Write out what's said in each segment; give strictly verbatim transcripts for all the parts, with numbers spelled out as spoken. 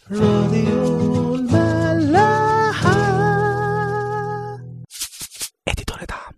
راديو الملاحة اديتور دعم.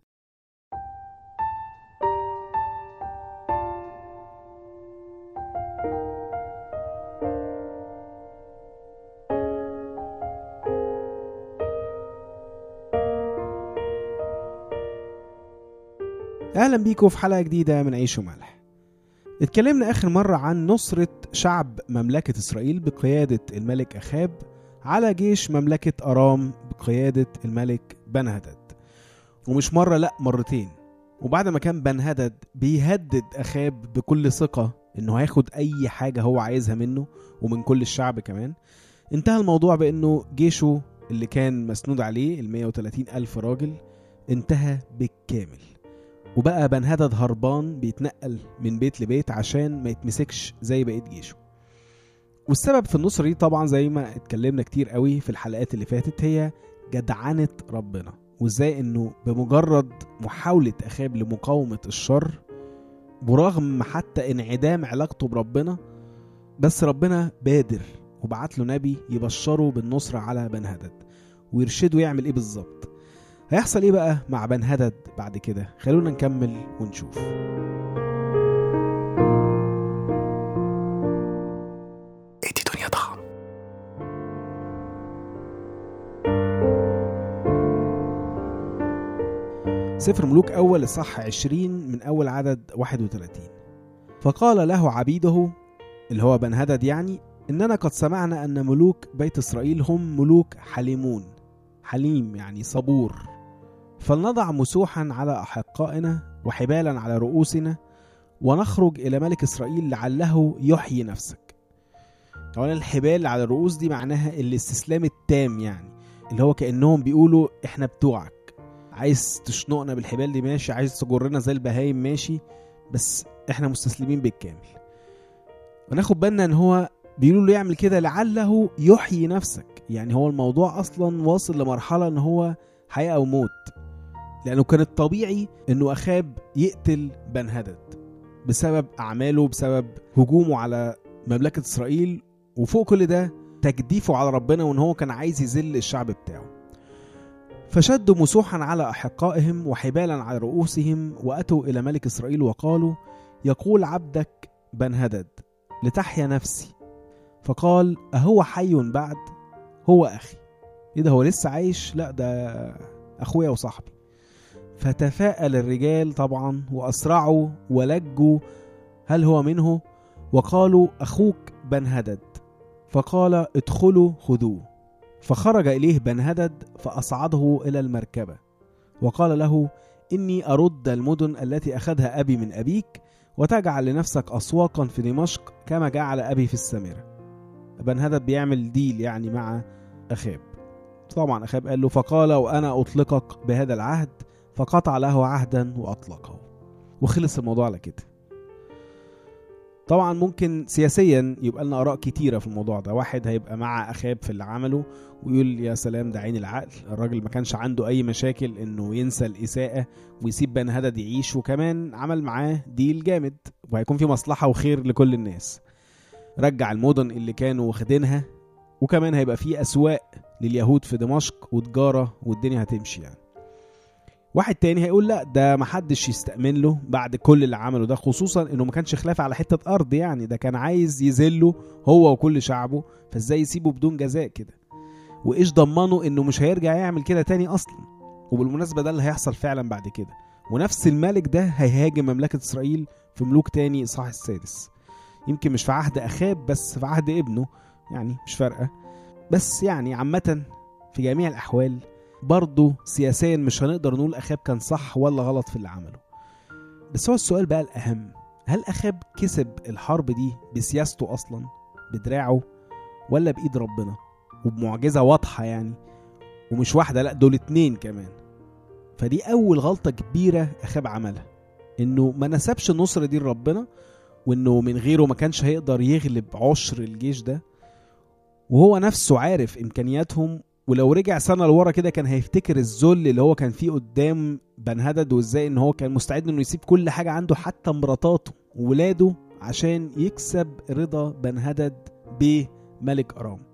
اهلا بيكم في حلقة جديدة من عيش وملح. اتكلمنا آخر مرة عن نصرة شعب مملكة إسرائيل بقيادة الملك أخاب على جيش مملكة أرام بقيادة الملك بنهدد، ومش مرة لأ مرتين. وبعد ما كان بنهدد بيهدد أخاب بكل ثقة إنه هياخد أي حاجة هو عايزها منه ومن كل الشعب كمان، انتهى الموضوع بأنه جيشه اللي كان مسنود عليه المية وثلاثين ألف راجل انتهى بالكامل، وبقى بنهدد هربان بيتنقل من بيت لبيت عشان ما يتمسكش زي بقية جيشه. والسبب في النصر دي طبعا زي ما اتكلمنا كتير قوي في الحلقات اللي فاتت هي جدعنة ربنا، وازاي انه بمجرد محاولة أخاب لمقاومة الشر برغم حتى انعدام علاقته بربنا، بس ربنا بادر وبعت له نبي يبشره بالنصر على بنهدد ويرشده يعمل ايه بالظبط. هيحصل ايه بقى مع بنهدد بعد كده؟ خلونا نكمل ونشوف. ادي دنيا ضخم. سفر ملوك اول اصحاح عشرين من اول عدد واحد وثلاثين. فقال له عبيده اللي هو بنهدد يعني اننا قد سمعنا ان ملوك بيت اسرائيل هم ملوك حليمون. حليم يعني صبور، فلنضع مسوحا على أحقائنا وحبالا على رؤوسنا ونخرج إلى ملك إسرائيل لعله يحيي نفسك. طبعا الحبال على الرؤوس دي معناها الاستسلام التام، يعني اللي هو كأنهم بيقولوا احنا بتوعك، عايز تشنقنا بالحبال دي ماشي، عايز تجرنا زي البهايم ماشي، بس احنا مستسلمين بالكامل. وناخد بالنا ان هو بيقولوا له يعمل كده لعله يحيي نفسك، يعني هو الموضوع اصلا واصل لمرحلة ان هو حياة او موت، لأنه كان الطبيعي أنه أخاب يقتل بنهدد بسبب أعماله، بسبب هجومه على مملكة إسرائيل، وفوق كل ده تجديفه على ربنا وأنه هو كان عايز يذل الشعب بتاعه. فشدوا مسوحا على أحقائهم وحبالا على رؤوسهم وأتوا إلى ملك إسرائيل وقالوا يقول عبدك بنهدد لتحيا نفسي. فقال أهو حي بعد؟ هو أخي. إيه ده، هو لسه عايش؟ لا ده أخويا وصاحبي. فتفاءل الرجال طبعا وأسرعوا ولجوا هل هو منه، وقالوا أخوك بنهدد. فقال ادخلوا خذوه. فخرج إليه بنهدد فأصعده إلى المركبة وقال له إني أرد المدن التي أخذها أبي من أبيك وتجعل لنفسك أسواقا في دمشق كما جعل أبي في السامرة. بنهدد بيعمل ديل يعني مع أخاب. طبعا أخاب قال له فقال وأنا أطلقك بهذا العهد، فقطع له عهدا وأطلقه، وخلص الموضوع على كده. طبعا ممكن سياسيا يبقى لنا آراء كتيرة في الموضوع ده. واحد هيبقى مع أخاب في اللي عمله ويقول يا سلام ده عين العقل، الراجل ما كانش عنده أي مشاكل إنه ينسى الإساءة ويسيب بنهدد يعيش، وكمان عمل معاه ديل جامد وهيكون في مصلحة وخير لكل الناس. رجع المدن اللي كانوا واخدينها، وكمان هيبقى في أسواق لليهود في دمشق وتجارة والدنيا هتمشي يعني. واحد تاني هيقول لا ده محدش يستأمن له بعد كل اللي عمله ده، خصوصا انه ما كانش خلاف على حتة ارض، يعني ده كان عايز يذله هو وكل شعبه، فازاي يسيبه بدون جزاء كده؟ وايش ضمنه انه مش هيرجع يعمل كده تاني اصلا؟ وبالمناسبة ده اللي هيحصل فعلا بعد كده، ونفس الملك ده هيهاجم مملكة اسرائيل في ملوك تاني اصحاح السادس، يمكن مش في عهد اخاب بس في عهد ابنه، يعني مش فارقة. بس يعني عامة في جميع الاحوال برضو سياسيا مش هنقدر نقول أخاب كان صح ولا غلط في اللي عمله. بس هو السؤال بقى الأهم، هل أخاب كسب الحرب دي بسياسته أصلا بدراعه ولا بإيد ربنا وبمعجزة واضحة يعني، ومش واحدة لا دول اتنين كمان؟ فدي أول غلطة كبيرة أخاب عملها، إنه ما نسبش النصر دي لربنا، وإنه من غيره ما كانش هيقدر يغلب عشر الجيش ده، وهو نفسه عارف إمكانياتهم. ولو رجع سنة لورا كده كان هيفتكر الذل اللي هو كان فيه قدام بنهدد، وازاي ان هو كان مستعد انه يسيب كل حاجة عنده حتى مراتاته وولاده عشان يكسب رضا بنهدد بملك أرام.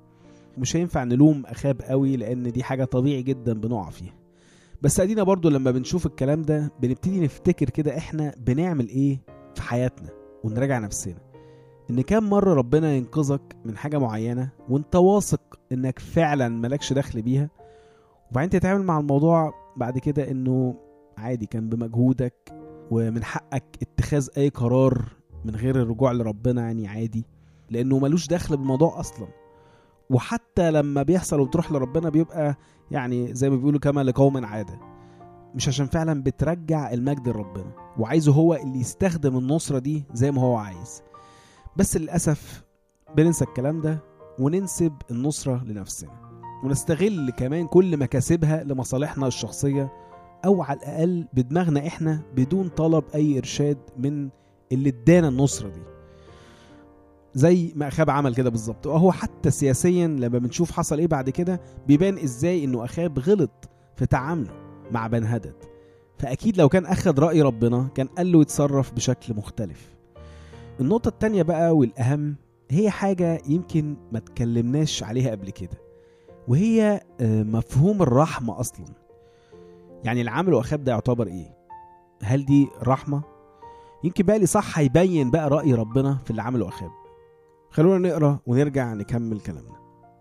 مش هينفع نلوم أخاب قوي لأن دي حاجة طبيعي جدا بنقع فيها. بس أدينا برضو لما بنشوف الكلام ده بنبتدي نفتكر كده إحنا بنعمل إيه في حياتنا ونراجع نفسنا. إن كام مرة ربنا ينقذك من حاجة معينة وإنت واثق إنك فعلا ملكش دخل بيها، وبعدين تتعامل مع الموضوع بعد كده إنه عادي كان بمجهودك ومن حقك اتخاذ أي قرار من غير الرجوع لربنا، يعني عادي لأنه ملوش دخل بالموضوع أصلا. وحتى لما بيحصل وبتروح لربنا بيبقى يعني زي ما بيقولوا كما لقوم عادة، مش عشان فعلا بترجع المجد لربنا وعايزه هو اللي يستخدم النصرة دي زي ما هو عايز. بس للأسف بننسى الكلام ده وننسب النصرة لنفسنا ونستغل كمان كل مكاسبها لمصالحنا الشخصية، أو على الأقل بدماغنا إحنا بدون طلب أي إرشاد من اللي ادانا النصرة دي، زي ما أخاب عمل كده بالظبط. وهو حتى سياسيا لما بنشوف حصل إيه بعد كده بيبان إزاي إنه أخاب غلط في تعامله مع بنهدد. فأكيد لو كان أخذ رأي ربنا كان قال له يتصرف بشكل مختلف. النقطة التانية بقى والأهم هي حاجة يمكن ما تكلمناش عليها قبل كده، وهي مفهوم الرحمة أصلا. يعني العمل وأخاب ده يعتبر إيه؟ هل دي رحمة؟ يمكن بقى لي صح هيبين بقى رأي ربنا في العمل وأخاب. خلونا نقرأ ونرجع نكمل كلامنا.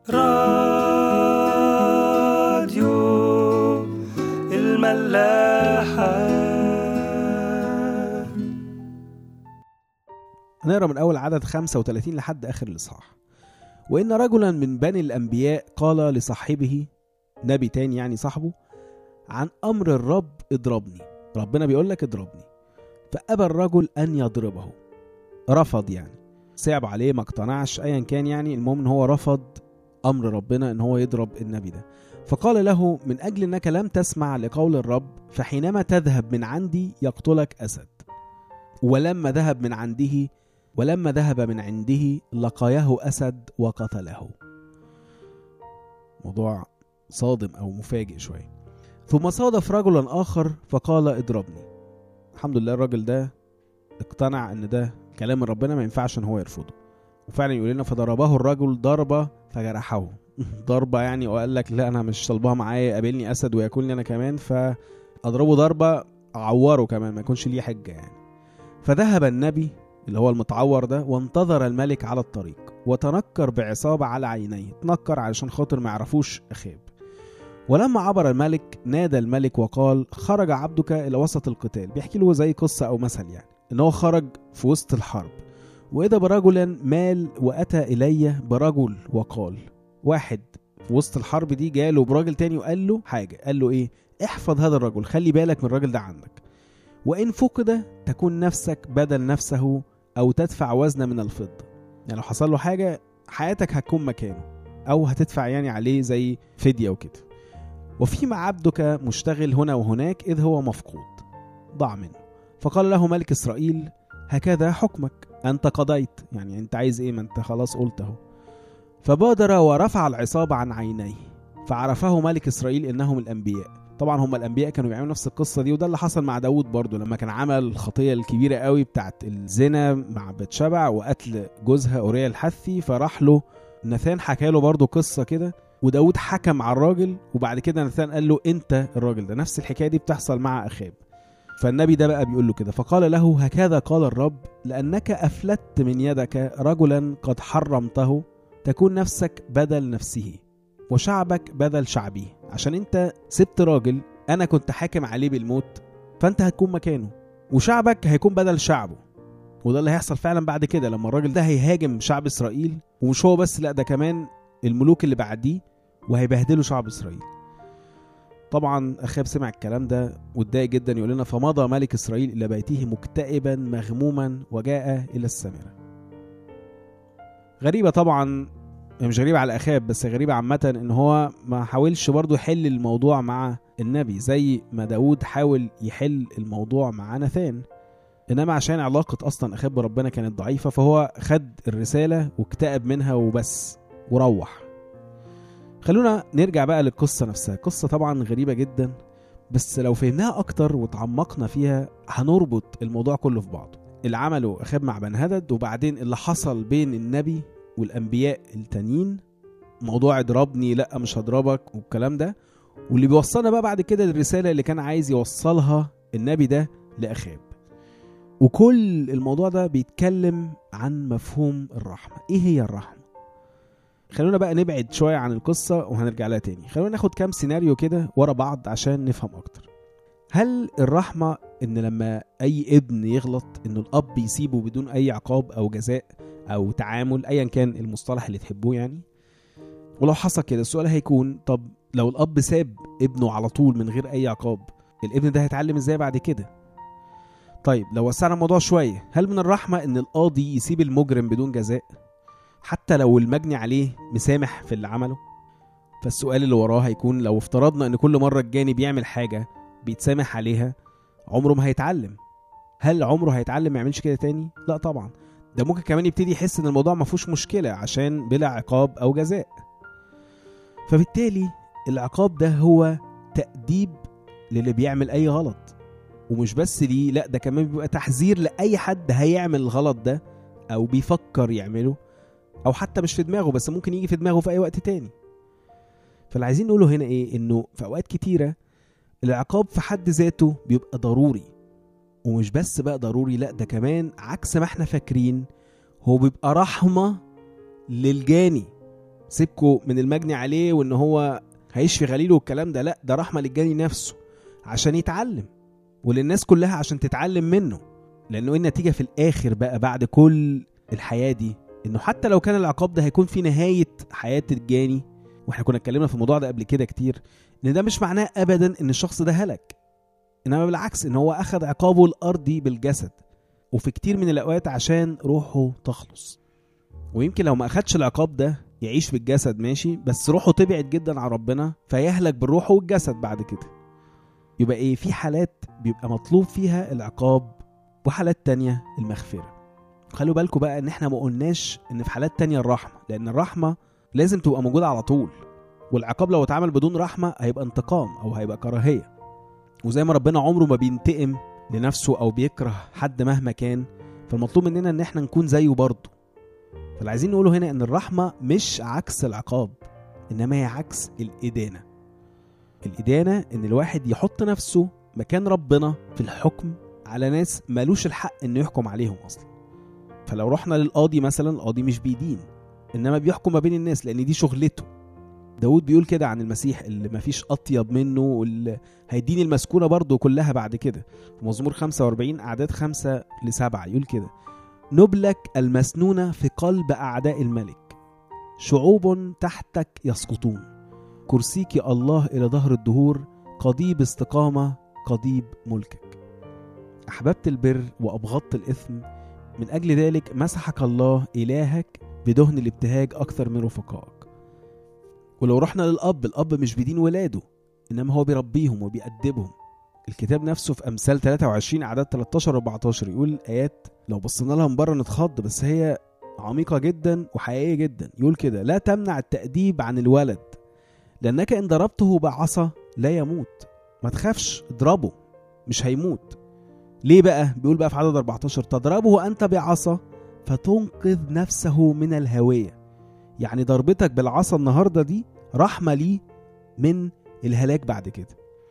راديو الملاحة. هنقرأ من أول عدد خمسة وثلاثين لحد آخر الإصحاح. وإن رجلا من بني الأنبياء قال لصاحبه، نبي تاني يعني صاحبه، عن أمر الرب اضربني. ربنا بيقول لك اضربني. فأبى الرجل أن يضربه، رفض يعني صعب عليه ما اقتنعش أيا كان، يعني المهم ان هو رفض أمر ربنا ان هو يضرب النبي ده. فقال له من أجل أنك لم تسمع لقول الرب فحينما تذهب من عندي يقتلك أسد. ولما ذهب من عنده ولما ذهب من عنده لقاه أسد وقتله. موضوع صادم أو مفاجئ شوية. ثم صادف رجلا آخر فقال اضربني. الحمد لله الراجل ده اقتنع ان ده كلام ربنا ما ينفعش ان هو يرفضه، وفعلا يقول لنا فضربه الرجل ضربة فجرحه. ضربة يعني، وقال لك لا انا مش طالبها معايا، قابلني اسد وياكلني انا كمان، فاضربه ضربة اعوره كمان ما يكونش ليه حجة يعني. فذهب النبي اللي هو المتعور ده وانتظر الملك على الطريق وتنكر بعصابة على عينيه، تنكر علشان خاطر ما يعرفوش أخاب. ولما عبر الملك نادى الملك وقال خرج عبدك إلى وسط القتال. بيحكي له زي قصة أو مثل يعني إن هو خرج في وسط الحرب، وإذا برجلا مال وأتى إلي برجل وقال. واحد في وسط الحرب دي جاله براجل تاني وقال له حاجة، قال له إيه؟ احفظ هذا الرجل، خلي بالك من الرجل ده عندك، وإن فقد تكون نفسك بدل نفسه أو تدفع وزن من الفضة. يعني لو حصل له حاجة حياتك هتكون مكانه أو هتدفع يعني عليه زي فدية وكده. وفيما عبدك مشتغل هنا وهناك إذ هو مفقود ضاع منه. فقال له ملك إسرائيل هكذا حكمك، أنت قضيت، يعني أنت عايز إيه؟ ما أنت خلاص قلته. فبادر ورفع العصابة عن عينيه فعرفه ملك إسرائيل إنهم الأنبياء. طبعا هم الأنبياء كانوا بيعملوا نفس القصة دي، وده اللي حصل مع داود برضو لما كان عمل الخطية الكبيرة قوي بتاعت الزنا مع بتشبع وقتل جوزها أوريا الحثي. فراح له ناثان حكى له برضو قصة كده، وداود حكم على الراجل، وبعد كده ناثان قال له انت الراجل ده. نفس الحكاية دي بتحصل مع أخاب. فالنبي ده بقى بيقول له كده فقال له هكذا قال الرب لأنك أفلت من يدك رجلا قد حرمته تكون نفسك بدل نفسه وشعبك بدل شعبه. عشان انت سبت راجل انا كنت حاكم عليه بالموت، فانت هتكون مكانه وشعبك هيكون بدل شعبه. وده اللي هيحصل فعلا بعد كده لما الراجل ده هيهاجم شعب إسرائيل، ومش هو بس، لا ده كمان الملوك اللي بعديه، وهيبهدلوا شعب إسرائيل. طبعا أخاب سمع الكلام ده واتضايق جدا. يقول لنا فمضى ملك إسرائيل إلى بيته مكتئبا مغموما وجاء إلى السامرة. غريبة طبعا، مش غريبة على أخاب بس غريبة عامة ان هو ما حاولش برضو يحل الموضوع مع النبي زي ما داود حاول يحل الموضوع مع ناثان، انما عشان علاقة اصلا أخاب بربنا كانت ضعيفة فهو خد الرسالة واكتئب منها وبس وروح. خلونا نرجع بقى للقصة نفسها. قصة طبعا غريبة جدا، بس لو فهمناها اكتر وتعمقنا فيها هنربط الموضوع كله في بعضه. اللي عمله أخاب مع بنهدد، وبعدين اللي حصل بين النبي والأنبياء التانيين، موضوع اضربني لا مش هضربك والكلام ده، واللي بيوصلنا بقى بعد كده للرسالة اللي كان عايز يوصلها النبي ده لأخاب. وكل الموضوع ده بيتكلم عن مفهوم الرحمة. ايه هي الرحمة؟ خلونا بقى نبعد شوية عن القصة وهنرجع لها تاني. خلونا ناخد كام سيناريو كده ورا بعض عشان نفهم اكتر. هل الرحمة ان لما اي ابن يغلط انه الاب يسيبه بدون اي عقاب او جزاء او تعامل ايا كان المصطلح اللي تحبوه يعني؟ ولو حصل كده السؤال هيكون طب لو الاب ساب ابنه على طول من غير اي عقاب، الابن ده هيتعلم ازاي بعد كده؟ طيب لو وسعنا الموضوع شوية، هل من الرحمة ان القاضي يسيب المجرم بدون جزاء حتى لو المجني عليه مسامح في اللي عمله؟ فالسؤال اللي وراه هيكون لو افترضنا ان كل مرة الجاني بيعمل حاجة بيتسامح عليها، عمره ما هيتعلم. هل عمره هيتعلم ما يعملش كده تاني؟ لا طبعا. ده ممكن كمان يبتدي يحس ان الموضوع ما فيهوش مشكلة عشان بلا عقاب او جزاء. فبالتالي العقاب ده هو تأديب للي بيعمل اي غلط، ومش بس ليه، لا ده كمان بيبقى تحذير لأي حد هيعمل الغلط ده او بيفكر يعمله، او حتى مش في دماغه بس ممكن يجي في دماغه في اي وقت تاني. فاللي عايزين نقوله هنا ايه؟ انه في اوقات كتيرة العقاب في حد ذاته بيبقى ضروري، ومش بس بقى ضروري، لا ده كمان عكس ما احنا فاكرين هو بيبقى رحمة للجاني. سيبكوا من المجني عليه وان هو هيشفي غليله والكلام ده، لا ده رحمة للجاني نفسه عشان يتعلم، وللناس كلها عشان تتعلم منه. لانه النتيجة في الاخر بقى بعد كل الحياة دي انه حتى لو كان العقاب ده هيكون في نهاية حياة الجاني، واحنا كنا اتكلمنا في الموضوع ده قبل كده كتير، ان ده مش معناه ابدا ان الشخص ده هلك، انما بالعكس ان هو اخذ عقابه الارضي بالجسد، وفي كتير من الاوقات عشان روحه تخلص. ويمكن لو ما اخدش العقاب ده يعيش بالجسد ماشي، بس روحه تبعد جدا عن ربنا فيهلك بالروح والجسد بعد كده. يبقى ايه؟ في حالات بيبقى مطلوب فيها العقاب وحالات تانية المغفرة. خلوا بالكم بقى ان احنا ما قلناش ان في حالات تانية الرحمة، لان الرحمة لازم تبقى موجودة على طول، والعقاب لو اتعمل بدون رحمة هيبقى انتقام او هيبقى كراهية. وزي ما ربنا عمره ما بينتقم لنفسه او بيكره حد مهما كان، فالمطلوب مننا ان احنا نكون زيه برضه. فاللي عايزين نقوله هنا ان الرحمة مش عكس العقاب، انما هي عكس الإدانة. الإدانة ان الواحد يحط نفسه مكان ربنا في الحكم على ناس مالوش الحق انه يحكم عليهم اصلا. فلو رحنا للقاضي مثلا، القاضي مش بيدين انما بيحكم ما بين الناس لان دي شغلته. داود بيقول كده عن المسيح اللي مفيش اطيب منه، واللي هيدين المسكونة برضه كلها بعد كده. في مزمور خمسة وأربعين اعداد خمسة لسبعة يقول كده: نبلك المسنونة في قلب اعداء الملك، شعوب تحتك يسقطون، كرسيك يا الله الى ظهر الدهور، قضيب استقامة قضيب ملكك. احببت البر وابغضت الاثم، من اجل ذلك مسحك الله الهك بدهن الابتهاج اكثر من رفقائك. ولو رحنا للأب، الأب مش بيدين ولاده إنما هو بيربيهم وبيأدبهم. الكتاب نفسه في أمثال ثلاثة وعشرين أعداد ثلاثة عشر أربعة عشر يقول آيات لو بصينا لها من بره نتخض، بس هي عميقة جدا وحقيقية جدا. يقول كده: لا تمنع التأديب عن الولد، لأنك إن ضربته بعصا لا يموت. ما تخافش، اضربه مش هيموت. ليه بقى؟ بيقول بقى في عدد أربعة عشر: تضربه أنت بعصا فتنقذ نفسه من الهوية. يعني ضربتك بالعصا النهاردة دي رحمة ليه من الهلاك بعد كده.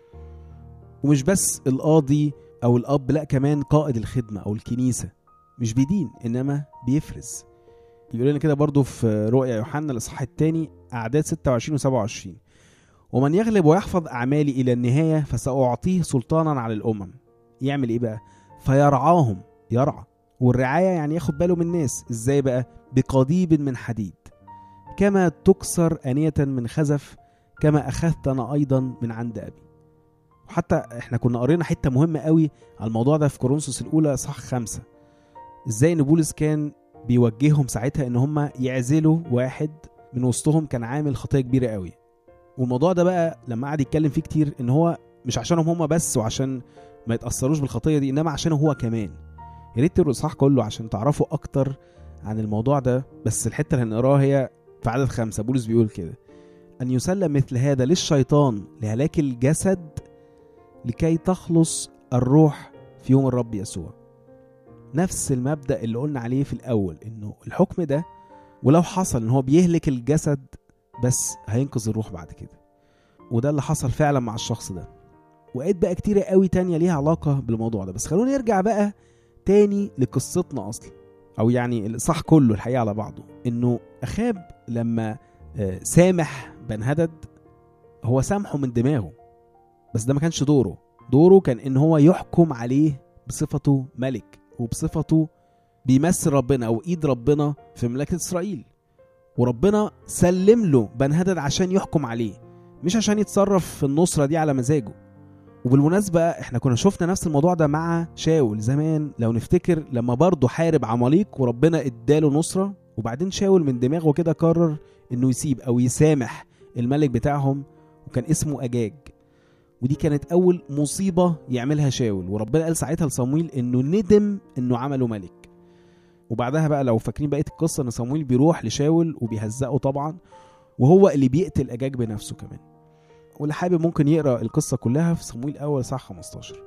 ومش بس القاضي أو الأب، لا كمان قائد الخدمة أو الكنيسة مش بيدين إنما بيفرز. يقول لنا كده برضو في رؤيا يوحنا الإصحاح الثاني أعداد ستة وعشرين وسبعة وعشرين: ومن يغلب ويحفظ أعمالي إلى النهاية فسأعطيه سلطانا على الأمم. يعمل إيه بقى؟ فيرعاهم. يرعى، والرعاية يعني ياخد باله من الناس. إزاي بقى؟ بقضيب من حديد، كما تكسر آنية من خزف، كما أخذت أنا أيضا من عند أبي. وحتى احنا كنا قرينا حتة مهمة قوي على الموضوع ده في كورنثوس الأولى صح خمسة، إزاي إن بولس كان بيوجههم ساعتها إن هم يعزلوا واحد من وسطهم كان عامل خطية كبيرة قوي. والموضوع ده بقى لما قعد يتكلم فيه كتير إن هو مش عشانهم هم بس وعشان ما يتأثروش بالخطية دي، إنما عشانه هو كمان. يا ريت تقروا الإصحاح كله عشان تعرفوا أكتر عن الموضوع ده. بس الحتة اللي هنقراها هي في عدد خمسة. بولس بيقول كده: أن يسلم مثل هذا للشيطان لهلاك الجسد لكي تخلص الروح في يوم الرب يسوع. نفس المبدأ اللي قلنا عليه في الأول، إنه الحكم ده ولو حصل إن هو بيهلك الجسد بس هينقذ الروح بعد كده. وده اللي حصل فعلا مع الشخص ده. وقت بقى كتيرة قوي تانية ليها علاقة بالموضوع ده. بس خلونا نرجع بقى تاني لقصتنا أصلا، أو يعني الإصحاح كله الحقيقة على بعضه. إنه أخاب لما سامح بنهدد هو سامحه من دماغه، بس ده ما كانش دوره. دوره كان إن هو يحكم عليه بصفته ملك، وبصفته بيمثل ربنا أو إيد ربنا في مملكة إسرائيل. وربنا سلم له بنهدد عشان يحكم عليه، مش عشان يتصرف في النصرة دي على مزاجه. وبالمناسبة احنا كنا شفنا نفس الموضوع ده مع شاول زمان لو نفتكر، لما برضه حارب عماليق وربنا اداله نصرة، وبعدين شاول من دماغه كده قرر انه يسيب او يسامح الملك بتاعهم، وكان اسمه أجاج. ودي كانت اول مصيبة يعملها شاول، وربنا قال ساعتها لصمويل انه ندم انه عمله ملك. وبعدها بقى لو فاكرين بقية القصة ان صمويل بيروح لشاول وبيهزقه طبعا، وهو اللي بيقتل أجاج بنفسه كمان. واللي حابب ممكن يقرأ القصة كلها في صمويل أول صح خمستاشر.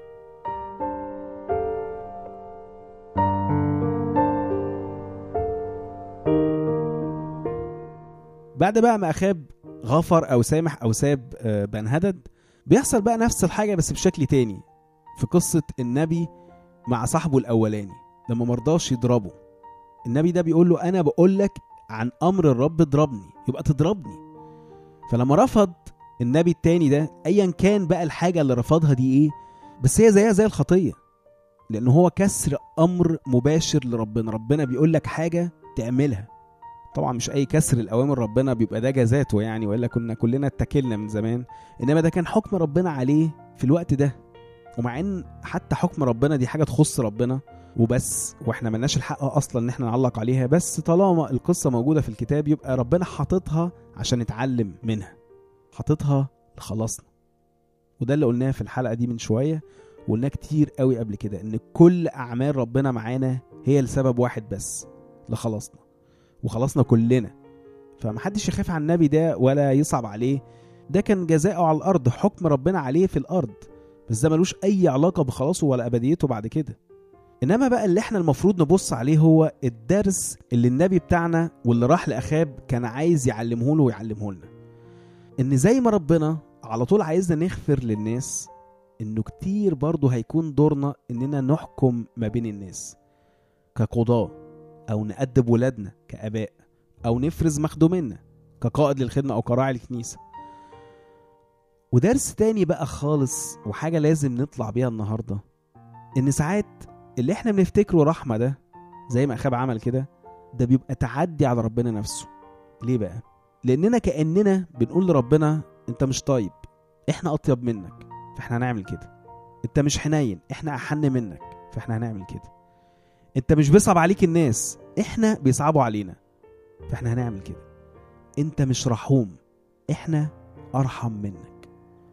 بعد بقى ما أخاب غفر أو سامح أو ساب بنهدد، بيحصل بقى نفس الحاجة بس بشكل تاني في قصة النبي مع صاحبه الأولاني لما مرضاش يضربه. النبي ده بيقول له أنا بقولك عن أمر الرب اضربني، يبقى تضربني. فلما رفض النبي التاني ده، ايا كان بقى الحاجة اللي رفضها دي ايه، بس هي زيها زي الخطية، لانه هو كسر امر مباشر لربنا. ربنا بيقول لك حاجة تعملها. طبعا مش اي كسر الاوامر ربنا بيبقى ده جزاته يعني، وإلا كنا كلنا اتكلنا من زمان. انما ده كان حكم ربنا عليه في الوقت ده. ومع ان حتى حكم ربنا دي حاجة تخص ربنا وبس، واحنا ملناش الحق اصلا ان احنا نعلق عليها، بس طالما القصة موجودة في الكتاب يبقى ربنا حاططها عشان نتعلم منها، حاططها لخلاصنا. وده اللي قلناه في الحلقة دي من شوية، وقلناه كتير قوي قبل كده، ان كل اعمال ربنا معانا هي لسبب واحد بس، لخلاصنا وخلاصنا كلنا. فمحدش يخاف عن النبي ده ولا يصعب عليه. ده كان جزاؤه على الارض، حكم ربنا عليه في الارض، بس ده ملوش اي علاقة بخلاصه ولا ابديته بعد كده. انما بقى اللي احنا المفروض نبص عليه هو الدرس اللي النبي بتاعنا واللي راح لأخاب كان عايز يعلمه له ويعلمه لنا. ان زي ما ربنا على طول عايزنا نغفر للناس، انه كتير برضو هيكون دورنا اننا نحكم ما بين الناس كقضاة، او نأدب ولادنا كآباء، او نفرز مخدومنا كقائد للخدمة او كراعي الكنيسة. ودرس تاني بقى خالص وحاجة لازم نطلع بيها النهاردة، ان ساعات اللي احنا بنفتكره رحمة ده زي ما أخاب عمل كده، ده بيبقى تعدي على ربنا نفسه. ليه بقى؟ لأننا كأننا بنقول لربنا انت مش طيب، احنا أطيب منك فاحنا هنعمل كده. انت مش حنين، احنا أحن منك فاحنا هنعمل كده. انت مش بيصعب عليك الناس، احنا بيصعبوا علينا فاحنا هنعمل كده. انت مش رحوم، احنا أرحم منك.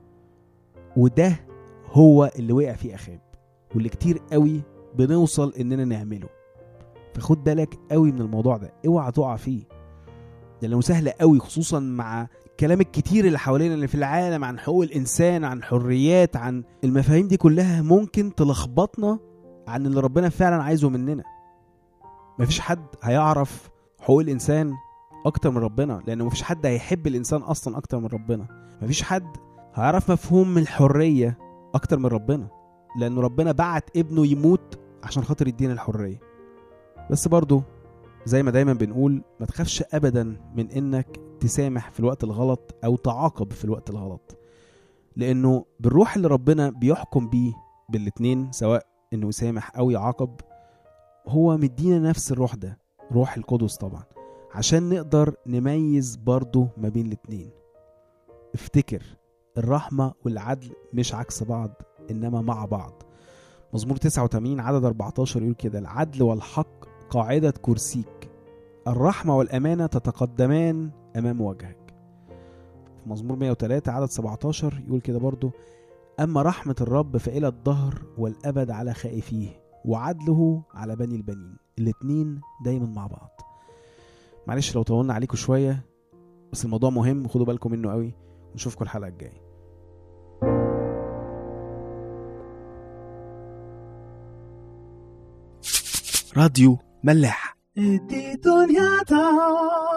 وده هو اللي وقع فيه أخاب، واللي كتير قوي بنوصل اننا نعمله. فخد بالك قوي من الموضوع ده، اوعى تقع فيه، لانه سهل قوي خصوصا مع الكلام الكتير اللي حوالينا اللي في العالم عن حقوق الانسان، عن حريات، عن المفاهيم دي كلها ممكن تلخبطنا عن اللي ربنا فعلا عايزه مننا. مفيش حد هيعرف حقوق الانسان اكتر من ربنا، لانه مفيش حد هيحب الانسان اصلا اكتر من ربنا. مفيش حد هيعرف مفهوم الحرية اكتر من ربنا، لأنه ربنا بعت ابنه يموت عشان خاطر يدينا الحرية. بس برضو زي ما دايما بنقول، ما تخافش أبدا من إنك تسامح في الوقت الغلط أو تعاقب في الوقت الغلط، لأنه بالروح اللي ربنا بيحكم بيه بالاتنين، سواء إنه يسامح أو يعاقب، هو مدينا نفس الروح ده، روح القدس طبعا، عشان نقدر نميز برضو ما بين الاتنين. افتكر الرحمة والعدل مش عكس بعض، إنما مع بعض. مزمور تسعة وثمانين عدد أربعتاشر يقول كده: العدل والحق قاعدة كرسيك، الرحمة والأمانة تتقدمان أمام وجهك. في مزمور مئة وثلاثة عدد سبعتاشر يقول كده برضو: أما رحمة الرب فإلى الدهر والأبد على خائفيه، وعدله على بني البنين. الاتنين دايما مع بعض. معلش لو طولنا عليكم شوية، بس الموضوع مهم، خدوا بالكم منه قوي. ونشوفكم الحلقة الجاية. راديو ملاح. دي دنيا